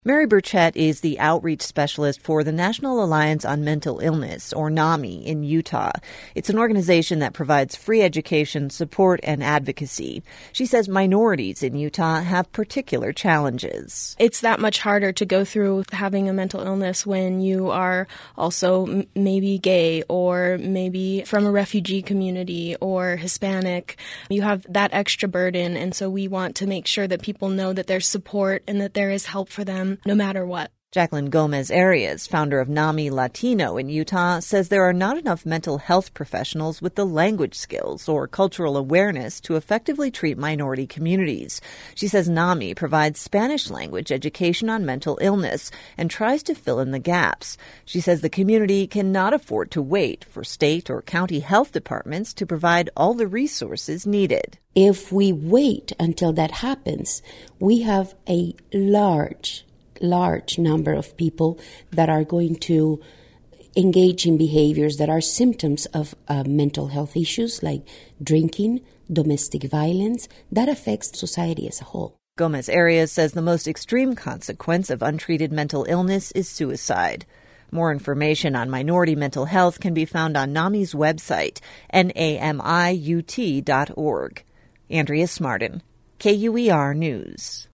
Mary Burchett is the outreach specialist for the National Alliance on Mental Illness, or NAMI, in Utah. It's an organization that provides free education, support, and advocacy. She says minorities in Utah have particular challenges. It's that much harder to go through having a mental illness when you are also maybe gay or maybe from a refugee community or Hispanic. You have that extra burden, and so we want to make sure that people know that there's support and that there is help for them no matter what. Jacqueline Gomez-Arias, founder of NAMI Latino in Utah, says there are not enough mental health professionals with the language skills or cultural awareness to effectively treat minority communities. She says NAMI provides Spanish language education on mental illness and tries to fill in the gaps. She says the community cannot afford to wait for state or county health departments to provide all the resources needed. If we wait until that happens, we have a large number of people that are going to engage in behaviors that are symptoms of mental health issues like drinking, domestic violence, that affects society as a whole. Gomez-Arias says the most extreme consequence of untreated mental illness is suicide. More information on minority mental health can be found on NAMI's website, namiut.org. Andrea Smartin, KUER News.